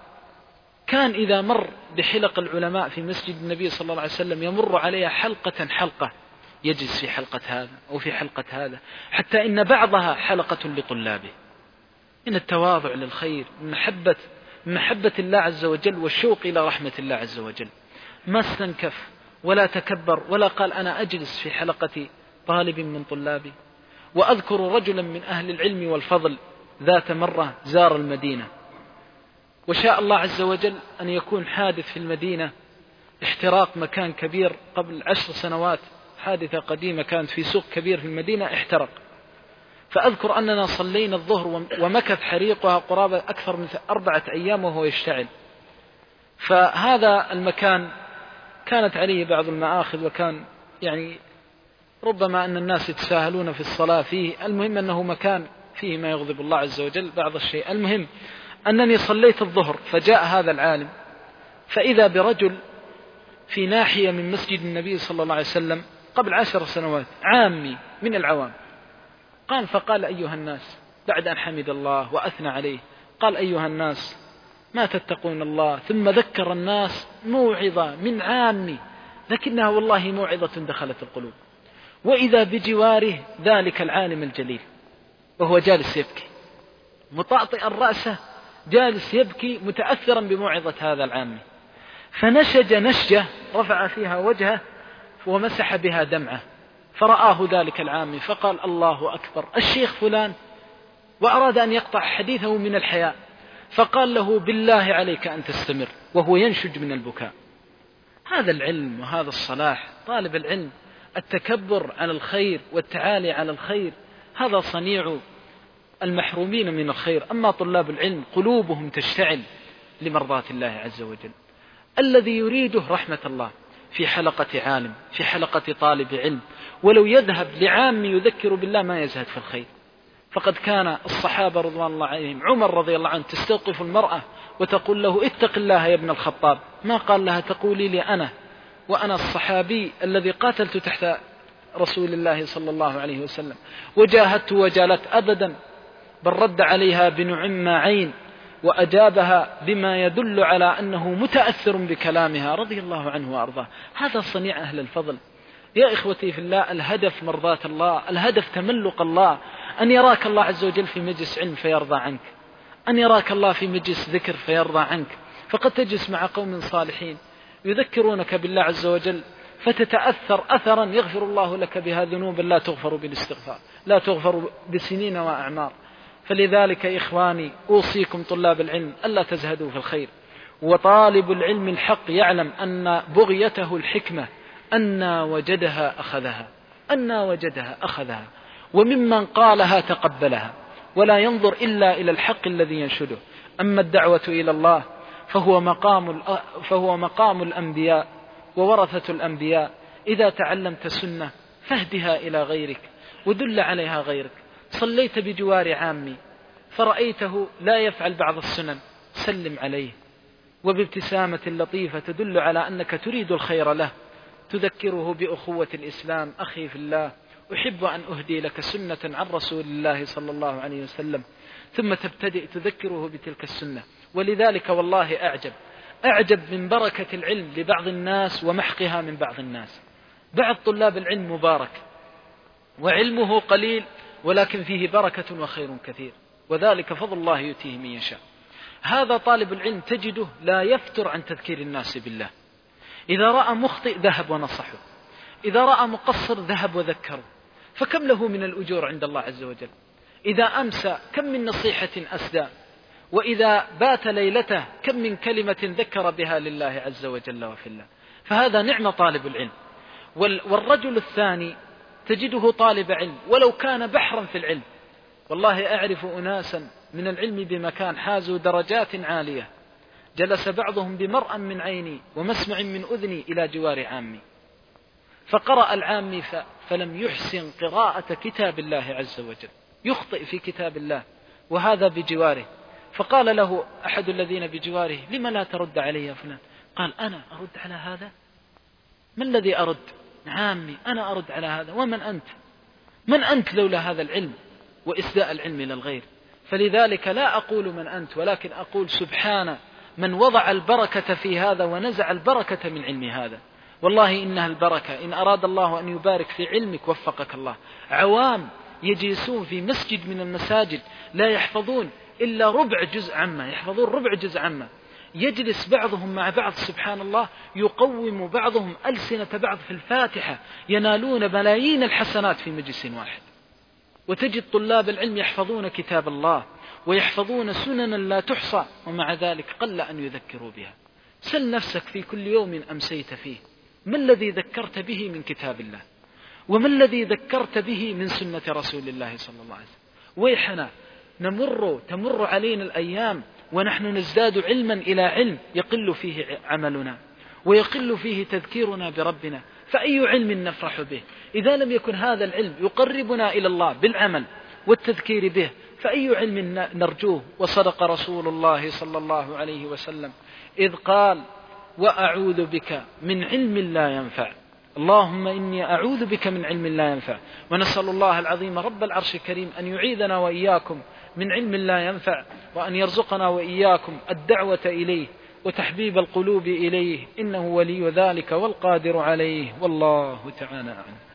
كان إذا مر بحلق العلماء في مسجد النبي صلى الله عليه وسلم يمر عليها حلقة يجلس في حلقة هذا أو في حلقة هذا، حتى إن بعضها حلقة لطلابه. من التواضع للخير، من محبة الله عز وجل والشوق إلى رحمة الله عز وجل، ما استنكف ولا تكبر ولا قال أنا أجلس في حلقة طالب من طلابي. وأذكر رجلا من أهل العلم والفضل ذات مرة زار المدينة، وشاء الله عز وجل أن يكون حادث في المدينة احتراق مكان كبير قبل 10 سنوات، حادثة قديمة كانت في سوق كبير في المدينة احترق. فأذكر أننا صلينا الظهر ومكث حريقها قرابة أكثر من 4 أيام وهو يشتعل. فهذا المكان كانت عليه بعض المآخذ، وكان يعني ربما أن الناس يتساهلون في الصلاة فيه. المهم أنه مكان فيه ما يغضب الله عز وجل بعض الشيء. المهم أنني صليت الظهر، فجاء هذا العالم فإذا برجل في ناحية من مسجد النبي صلى الله عليه وسلم قبل 10 سنوات، عامي من العوام. فقال أيها الناس، بعد أن حمد الله وأثنى عليه، قال أيها الناس ما تتقون الله. ثم ذكر الناس موعظة من عامي، لكنها والله موعظة دخلت القلوب. وإذا بجواره ذلك العالم الجليل وهو جالس يبكي مطأطئا رأسه، جالس يبكي متأثرا بموعظة هذا العامي. فنشج نشجة رفع فيها وجهه ومسح بها دمعه، فرآه ذلك العامي فقال الله أكبر، الشيخ فلان، وأراد أن يقطع حديثه من الحياء، فقال له بالله عليك أن تستمر، وهو ينشج من البكاء. هذا العلم وهذا الصلاح. طالب العلم التكبر على الخير والتعالي على الخير هذا صنيع المحرومين من الخير. أما طلاب العلم قلوبهم تشتعل لمرضاة الله عز وجل، الذي يريده رحمة الله في حلقة عالم، في حلقة طالب علم، ولو يذهب لعام يذكر بالله ما يزهد في الخير. فقد كان الصحابة رضوان الله عليهم، عمر رضي الله عنه تستوقف المرأة وتقول له اتق الله يا ابن الخطاب، ما قال لها تقولي لي أنا وأنا الصحابي الذي قاتلت تحت رسول الله صلى الله عليه وسلم وجاهدت وجالت، أبدا، بل رد عليها بنعم عين وأجابها بما يدل على أنه متأثر بكلامها رضي الله عنه وأرضاه. هذا صنيع أهل الفضل. يا إخوتي في الله، الهدف مرضاة الله، الهدف تملق الله، أن يراك الله عز وجل في مجلس علم فيرضى عنك، أن يراك الله في مجلس ذكر فيرضى عنك. فقد تجلس مع قوم صالحين يذكرونك بالله عز وجل فتتأثر أثرا يغفر الله لك بها ذنوبا لا تغفر بالاستغفار، لا تغفر بسنين وأعمار. فلذلك إخواني أوصيكم طلاب العلم ألا تزهدوا في الخير. وطالب العلم الحق يعلم أن بغيته الحكمة، أن وجدها أخذها، وممن قالها تقبلها، ولا ينظر إلا إلى الحق الذي ينشده. أما الدعوة إلى الله فهو مقام الأنبياء وورثة الأنبياء. إذا تعلمت سنة فاهدها إلى غيرك ودل عليها غيرك. صليت بجوار عامي فرأيته لا يفعل بعض السنن، سلم عليه وبابتسامة لطيفة تدل على أنك تريد الخير له، تذكره بأخوة الإسلام. أخي في الله، أحب أن أهدي لك سنة عن رسول الله صلى الله عليه وسلم، ثم تبتدئ تذكره بتلك السنة. ولذلك والله أعجب من بركة العلم لبعض الناس ومحقها من بعض الناس. بعض طلاب العلم مبارك وعلمه قليل ولكن فيه بركة وخير كثير، وذلك فضل الله يؤتيه من يشاء. هذا طالب العلم تجده لا يفتر عن تذكير الناس بالله. إذا رأى مخطئ ذهب ونصحه، إذا رأى مقصر ذهب وذكره، فكم له من الأجور عند الله عز وجل. إذا أمسى كم من نصيحة أسدى، وإذا بات ليلته كم من كلمة ذكر بها لله عز وجل وفي الله. فهذا نعم طالب العلم. والرجل الثاني تجده طالب علم ولو كان بحرا في العلم. والله أعرف أناسا من العلم بمكان حازوا درجات عالية، جلس بعضهم بمرأ من عيني ومسمع من أذني إلى جوار عامي، فقرأ العامي فلم يحسن قراءة كتاب الله عز وجل، يخطئ في كتاب الله وهذا بجواره. فقال له أحد الذين بجواره: لم لا ترد علي يا فلان؟ قال: أنا أرد على هذا؟ ما الذي أرد؟ عامي أنا أرد على هذا، ومن أنت؟ من أنت لولا هذا العلم وإسداء العلم إلى الغير؟ فلذلك لا أقول من أنت، ولكن أقول سبحان من وضع البركة في هذا ونزع البركة من علم هذا. والله إنها البركة، إن أراد الله أن يبارك في علمك وفقك الله. عوام يجلسون في مسجد من المساجد لا يحفظون إلا ربع جزء عامة، يحفظون ربع جزء عامة، يجلس بعضهم مع بعض سبحان الله يقوم بعضهم ألسنة بعض في الفاتحة، ينالون ملايين الحسنات في مجلس واحد. وتجد طلاب العلم يحفظون كتاب الله ويحفظون سننا لا تحصى، ومع ذلك قل أن يذكروا بها. سل نفسك في كل يوم أمسيت فيه ما الذي ذكرت به من كتاب الله، وما الذي ذكرت به من سنة رسول الله صلى الله عليه وسلم. ويحنا تمر علينا الأيام ونحن نزداد علما إلى علم، يقل فيه عملنا ويقل فيه تذكيرنا بربنا، فأي علم نفرح به إذا لم يكن هذا العلم يقربنا إلى الله بالعمل والتذكير به؟ فأي علم نرجوه؟ وصدق رسول الله صلى الله عليه وسلم إذ قال: وأعوذ بك من علم لا ينفع. اللهم إني أعوذ بك من علم لا ينفع. ونسأل الله العظيم رب العرش الكريم أن يعيذنا وإياكم من علم لا ينفع، وأن يرزقنا وإياكم الدعوة إليه وتحبيب القلوب إليه، إنه ولي ذلك والقادر عليه، والله تعالى أعلم.